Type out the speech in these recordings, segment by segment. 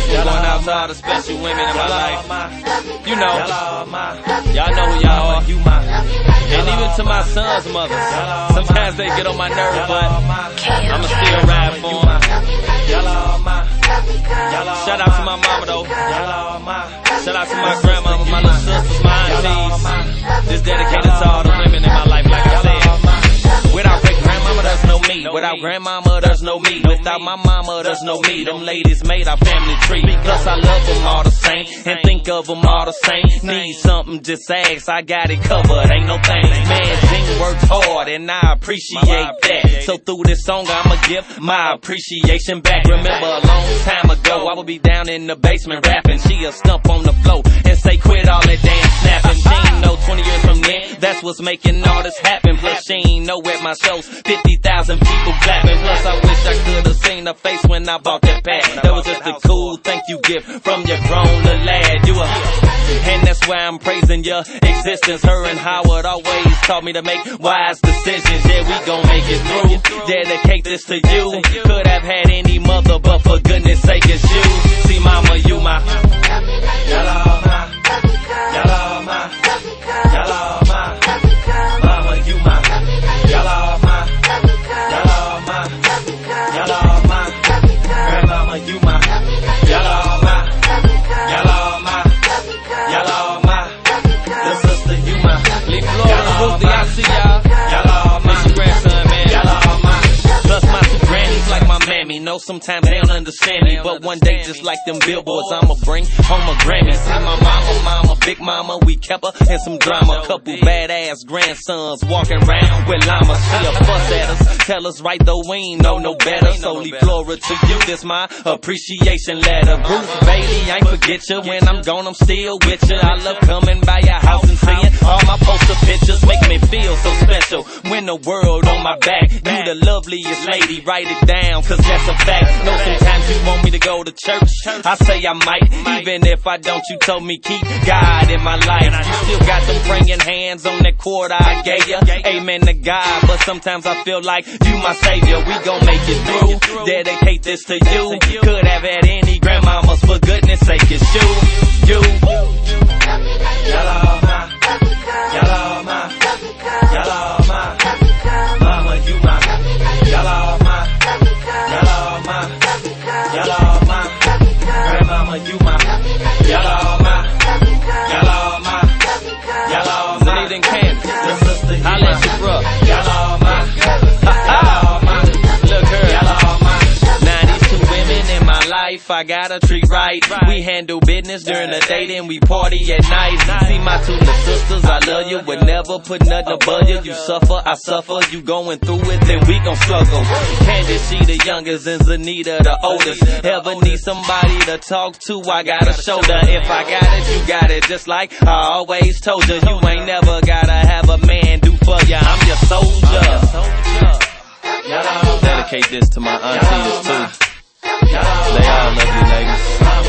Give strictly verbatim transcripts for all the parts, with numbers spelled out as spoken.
I'm going out to all the special women in my life. You know, y'all know who y'all are. And even to my son's mother. Sometimes they get on my nerves, but I'ma still ride for them. Shout out to my mama though. Shout out to my grandmama, my little sisters, my aunties. This dedicated to all the women in my life, like I said. Without great grandmama, there's no me. Without grandmama, there's no me. Without my mama, there's no me. Them ladies made our family tree. Plus I love them all the same, and think of them all the same. Need something, just ask, I got it covered, ain't no thing. Man, Jing works hard, and I appreciate that. So through this song, I'ma give my appreciation back. Remember a long time ago, I would be down in the basement rapping. She'll stump on the floor and say, quit all that damn snapping. She ain't know twenty years from then, that's what's making all this happen. Plus she ain't know at my shows, fifty thousand people clapping. Plus I wish I could've seen her face when I bought that pad. That was just a cool thank you gift from your grown little lad. You a, and that's why I'm praising your existence. Her and Howard always taught me to make wise decisions. Yeah, we gon' make it through. Dedicate this to you. Could have had any mother, but for goodness sake it's you. See mama, you my, y'all all my, y'all all my, y'all all my, mama, you my, y'all all my, y'all all my, y'all all my, grandmama, you my, y'all all my, y'all all my, y'all all my, little sister, you my, Lee Florida, Ruthie, I see y'all, y'all all my, your grandson, man, y'all all my, plus my two grannies like my mammy. Know sometimes they don't understand me, but one day just like them billboards, I'ma bring home a Grammy. See my mama, mama, big mama, we kept her and some drama. Couple badass grandsons walking around with llamas. She'll fuss at us, tell us right though we ain't know no better. So leave Flora to you, this my appreciation letter. Bruce Bailey, I ain't forget you. When I'm gone, I'm still with you. I love coming by your house and seeing all my poster pictures. Make me feel so special when the world on my back. You the loveliest lady, write it down, cause that's a fact. Know sometimes you want me to go to church, I say I might. Even if I don't, you told me keep God in my life. You still got them praying hands on that quarter I gave ya. Amen to God, but sometimes I feel like you my savior. We gon' make it through, dedicate this to you. Could have had any grandmamas, for goodness sake it's you, you. Y'all all my, y'all all my, y'all all my, mama you my, y'all all my, y'all all my, y'all all my, grandmama you my, y'all all my, y'all all my, y'all all my, Zanita and Candace, the sister, I let you bro, y'all all my, y'all all my, look her, y'all all my. Now these two women in my life, I gotta treat right. We handle business during the day, then we party at night. See my two little sisters, I love you, would never put nothing above you. You suffer, I suffer, you going through it, then we gon' struggle. Candace, she the youngest, and Zanita the oldest. Ever need somebody to talk to, I got a shoulder. If I got it, you got it, just like I always told you. You ain't never gotta have a man do for ya, I'm your soldier. Dedicate this to my aunties too. They all lovely ladies,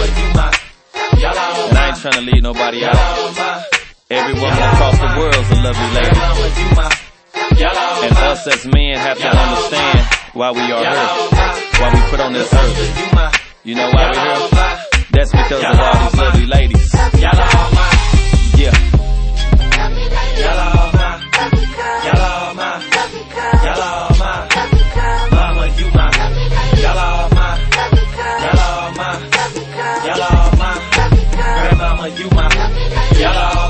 and I ain't tryna leave nobody out. Every woman across the world's a lovely lady, and us as men have to understand why we are here, why we put on this earth. You know why we're here? That's because of all these lovely ladies. Yeah. Mama, you my, y'all all my, y'all all my, y'all all my, grandmama, you my, y'all all